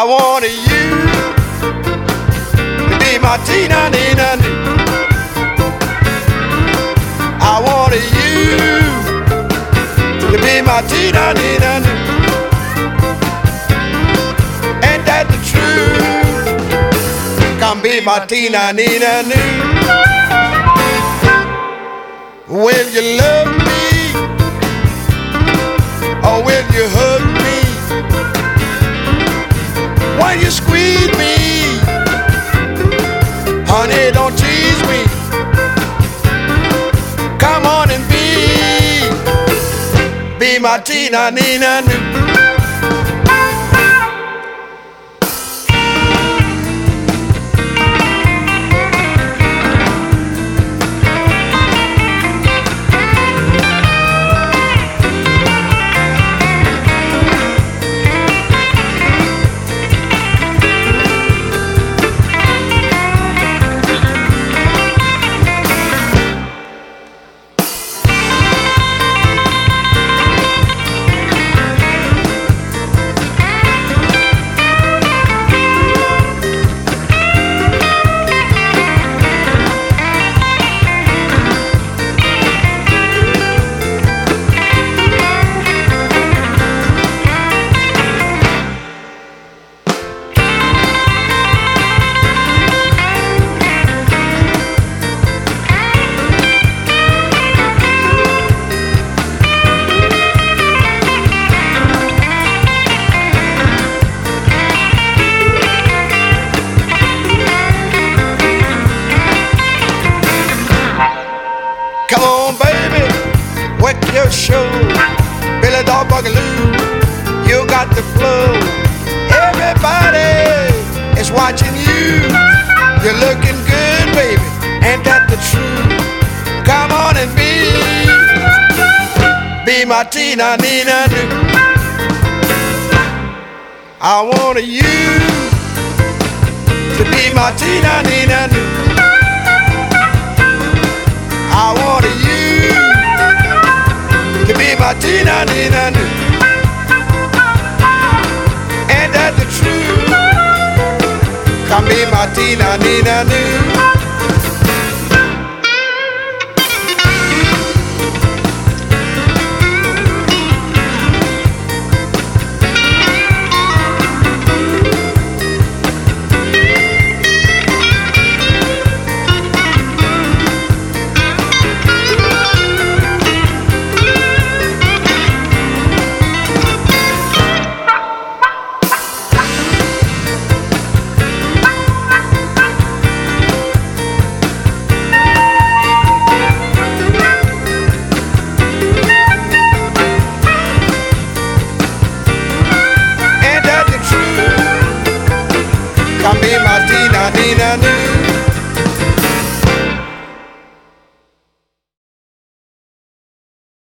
I wanted you to be my Tina Nina. I wanted you to be my Tina Nina. Ain't that the truth? Come be my Tina Nina. Will you love me or will you hug me? When you squeeze me, honey, don't tease me. Come on and be my Tina Nina. Come on, baby, wet your show. Billy Dog Bugaloo, you got the flow. Everybody is watching you. You're looking good, baby, ain't that the truth? Come on and be my Tina Nina. I wanted you to be my Tina Nina. I wanted you to be my Tina Nina. Ain't that the truth? Come be my Tina Nina. Come be my Tina Nina.